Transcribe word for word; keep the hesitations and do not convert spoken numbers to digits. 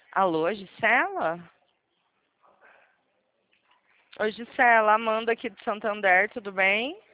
Alô, Gisela? Oi, Gisela, Amanda aqui de Santander, tudo bem?